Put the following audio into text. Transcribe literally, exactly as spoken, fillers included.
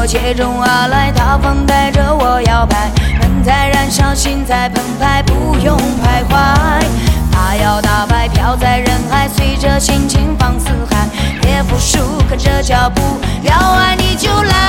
我接踵而来，大风带着我摇摆，门在燃烧，心在澎湃，不用徘徊。他要打败，飘在人海，随着心情放四海，别服输，跟着脚步，要爱你就来。